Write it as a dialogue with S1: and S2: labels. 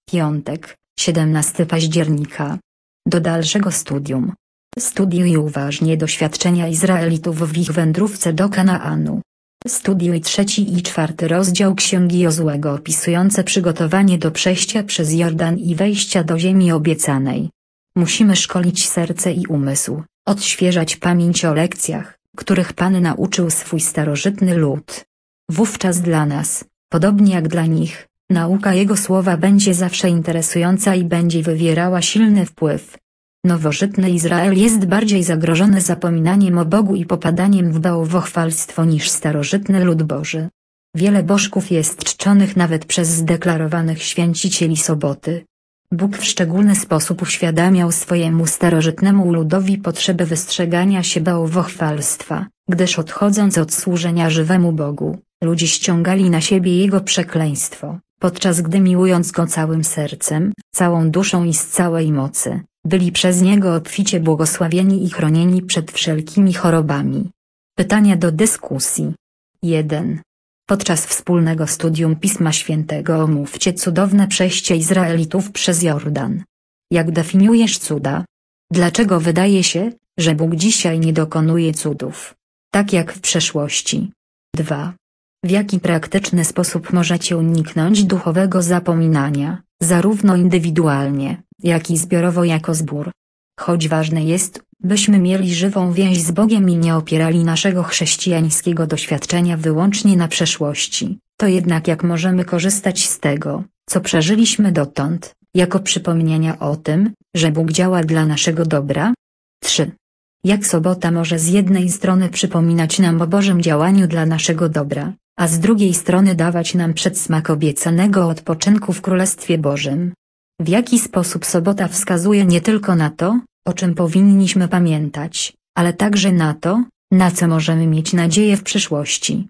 S1: Piątek, 17 października. Do dalszego studium. Studiuj uważnie doświadczenia Izraelitów w ich wędrówce do Kanaanu. Studiuj 3. i 4. rozdział Księgi Jozłego opisujące przygotowanie do przejścia przez Jordan i wejścia do ziemi obiecanej. Musimy szkolić serce i umysł, odświeżać pamięć o lekcjach, których Pan nauczył swój starożytny lud. Wówczas dla nas, podobnie jak dla nich, nauka Jego słowa będzie zawsze interesująca i będzie wywierała silny wpływ. Nowożytny Izrael jest bardziej zagrożony zapominaniem o Bogu i popadaniem w bałwochwalstwo niż starożytny lud Boży. Wiele bożków jest czczonych nawet przez zdeklarowanych święcicieli soboty. Bóg w szczególny sposób uświadamiał swojemu starożytnemu ludowi potrzebę wystrzegania się bałwochwalstwa, gdyż odchodząc od służenia żywemu Bogu, ludzie ściągali na siebie Jego przekleństwo, podczas gdy miłując Go całym sercem, całą duszą i z całej mocy, byli przez Niego obficie błogosławieni i chronieni przed wszelkimi chorobami. Pytania do dyskusji. 1. Podczas wspólnego studium Pisma Świętego omówcie cudowne przejście Izraelitów przez Jordan. Jak definiujesz cuda? Dlaczego wydaje się, że Bóg dzisiaj nie dokonuje cudów, tak jak w przeszłości? 2. W jaki praktyczny sposób możecie uniknąć duchowego zapominania, zarówno indywidualnie, jak i zbiorowo jako zbór? Choć ważne jest, byśmy mieli żywą więź z Bogiem i nie opierali naszego chrześcijańskiego doświadczenia wyłącznie na przeszłości, to jednak jak możemy korzystać z tego, co przeżyliśmy dotąd, jako przypomnienia o tym, że Bóg działa dla naszego dobra? 3. Jak sobota może z jednej strony przypominać nam o Bożym działaniu dla naszego dobra, a z drugiej strony dawać nam przedsmak obiecanego odpoczynku w Królestwie Bożym? W jaki sposób sobota wskazuje nie tylko na to, o czym powinniśmy pamiętać, ale także na to, na co możemy mieć nadzieję w przyszłości?